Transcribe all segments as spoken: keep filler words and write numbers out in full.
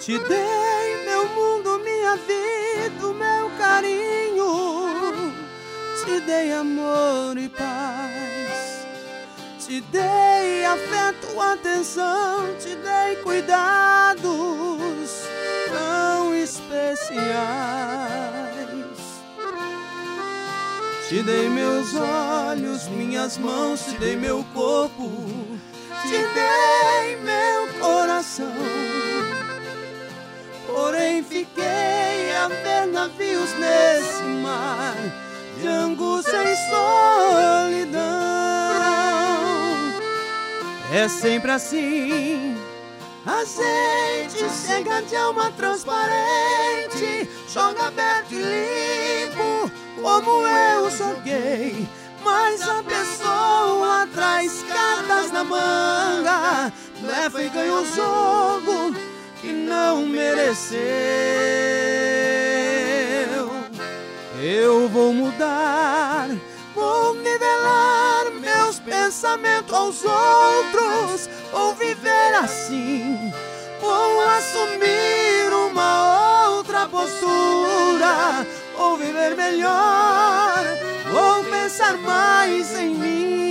Te dei meu mundo, minha vida, o meu carinho. Te dei amor e paz. Te dei afeto, atenção. Te dei cuidados tão especiais. Te dei meus olhos, minhas mãos. Te dei meu corpo. Te dei meu coração. Porém fiquei a ver navios nesse mar de angústia e solidão. É sempre assim, a gente chega de alma transparente, joga aberto e limpo, como eu joguei. Mas a pessoa traz cartas na manga, leva e ganha o jogo que não mereceu. Eu vou mudar, vou nivelar meus pensamentos aos outros. Vou viver assim, vou assumir uma outra postura. Vou viver melhor, vou pensar mais em mim.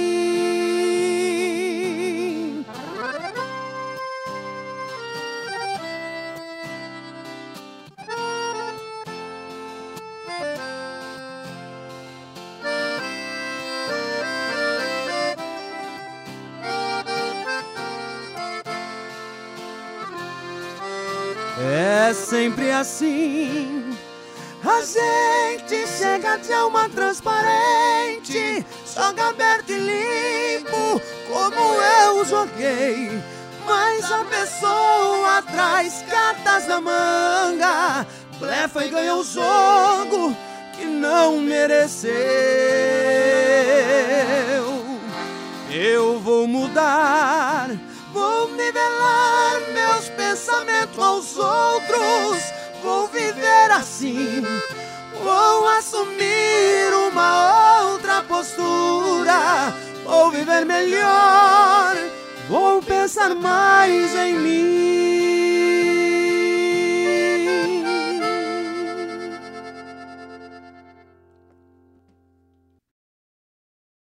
É sempre assim, a gente chega de alma transparente, joga aberto e limpo, como eu joguei. Mas a pessoa traz cartas na manga, blefa e ganha o jogo que não mereceu. Eu vou mudar, vou nivelar meus pensamentos aos outros. Vou viver assim, vou assumir uma outra postura. Vou viver melhor, vou pensar mais em mim.